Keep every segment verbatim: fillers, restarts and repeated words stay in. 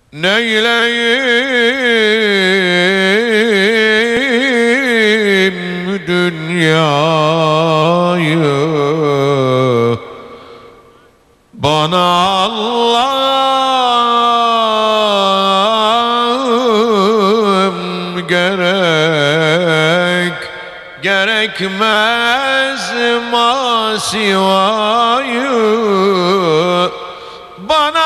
Neyleyim dünyayı, bana Allah'ım gerek, gerekmez masivayı, bana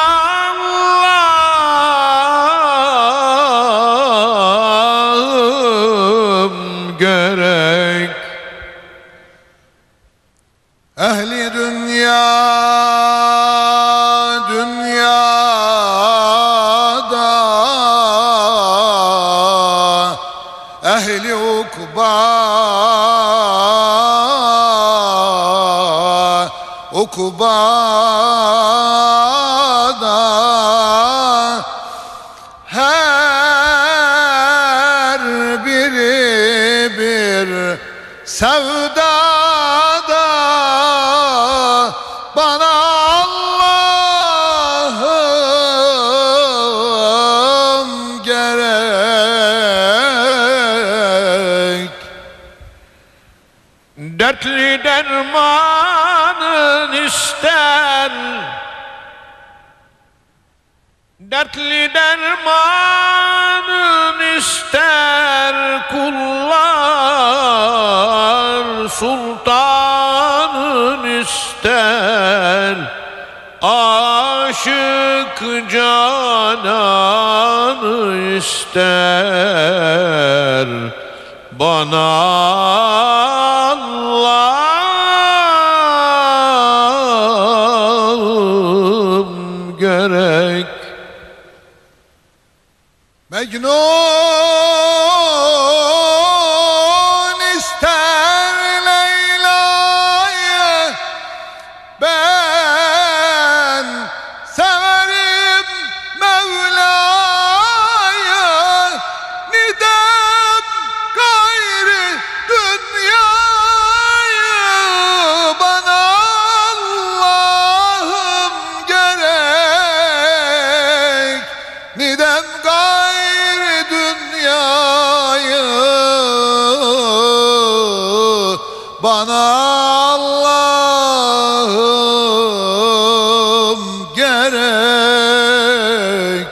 Allah'ım gerek. Ehli dünya dünyada, ehli ukba ukbada, her biri bir sevdada, bana Allah'ım gerek. Dertli dermanın ister, dertli dermanın ister kullar, sultanın ister, aşık cananı ister, bana Allah'ım gerek. Mecnun ister Leyla'yı, ben severim Mevla'yı, nidem gayri dünyayı, bana Allah'ım gerek, nidem gayri dünyayı, bana Allah'ım gerek.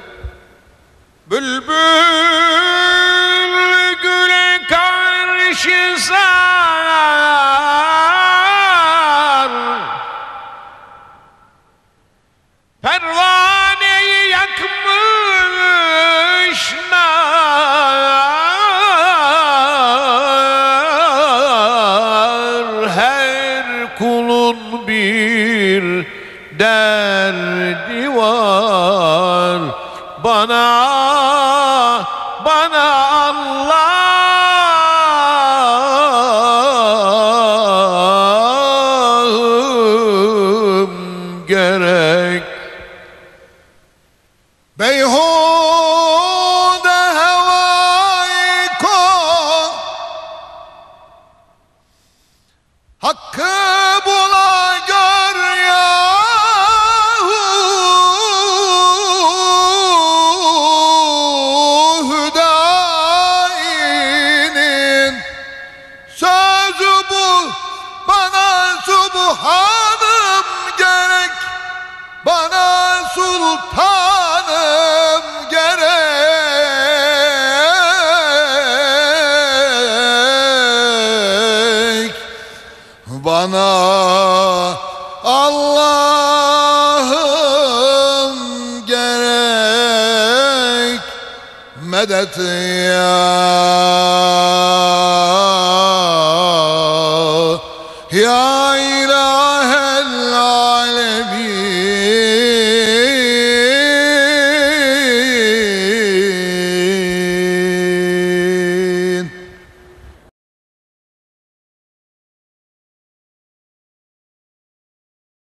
Bülbül güle karşı sar, pervaneyi yakmış nar, her kulun bir derdi var, bana bana Allah'ım gerek. Beyhude hevâ-i kul, hakkı bula gör yahu, Hüdayi'nin sözü bu, bana Subhanım gerek, bana Sultanım gerek, bana Allah'ım gerek. Medet ya